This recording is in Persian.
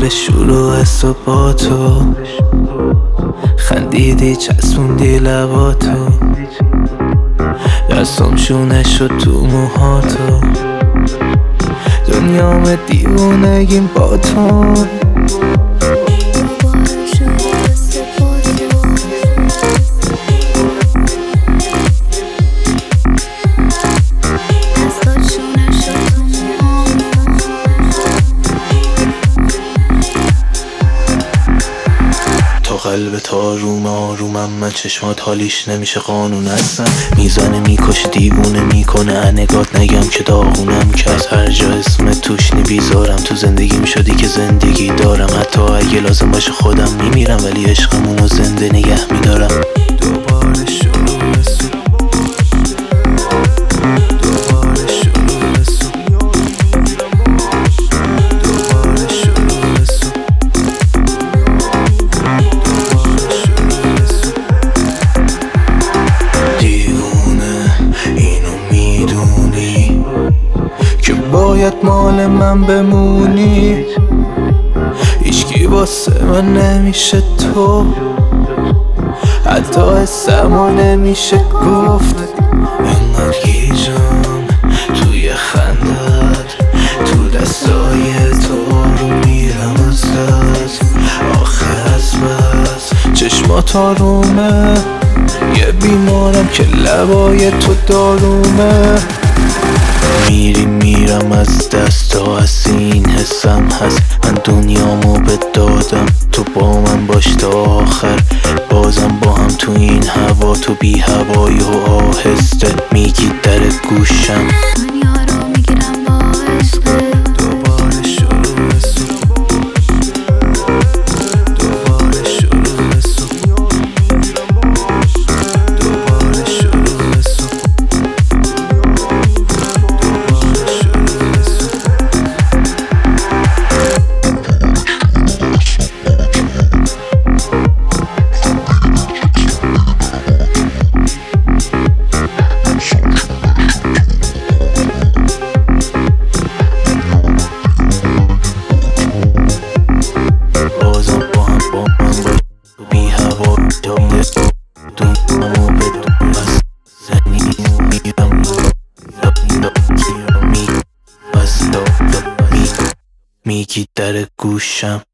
دوباره شروع صبحاتو، خندیدی چسبوندی لباتو، دستم شونه شد تو موهاتو، دنیام دیوونگیم با تو. قلبت آرومم من چشمات حالیش نمیشه قانون هستم، میزنه میکشه دیوونه میکنه نگات نگم که داغونم، که از هر جا اسم توش بیزارم، تو زندگیم شدی که زندگی دارم، حتی اگه لازم باشه خودم میمیرم، ولی عشقمونو زنده نگه میدارم. دوباره شروع صبح، دوباره شروع صبح، دوباره شروع صبح، که باید مال من بمونی، هیچکی واسه من نمیشه تو، حتی حسمو نمیشه گفت. انقدر گیجم توی خندت، تو دستای تو رو میرم ازت، آخه از بس چشمات آرومه، یه بیمارم که لبای تو دارومه، میرم از دست تا از این حسم هست، من دنیامو به دادم تو با من باش تا آخر، بازم با هم تو این هوا، تو بی هوایی و آهسته میگی در گوشم. دنیا رو میگیرم با عشقه، دوباره شروع صبح، دوباره شروع صبح، دوباره شروع صبح، میگی در گوشم.